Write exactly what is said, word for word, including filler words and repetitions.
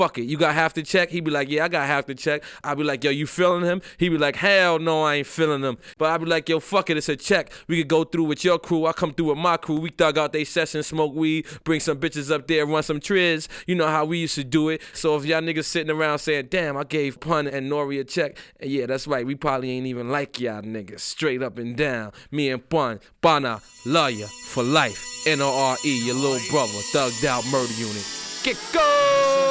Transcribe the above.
fuck it, you got half the check? He'd be like, yeah, I got half the check. I'd be like, yo, you feeling him? He'd be like, hell no, I ain't feeling him. But I'd be like, yo, fuck it, it's a check. We could go through with your crew. I come through with my crew. We thug out they session, smoke weed, bring some bitches up there, run some triz. You know how we used to do it. So if y'all niggas sitting around saying, damn, I gave Pun and Nori a check, and yeah, that's right, we probably ain't even like y'all niggas. Straight up and down. Me and Pun, Bana, love ya for life. N O R E, your little brother, thugged out murder unit. Get go!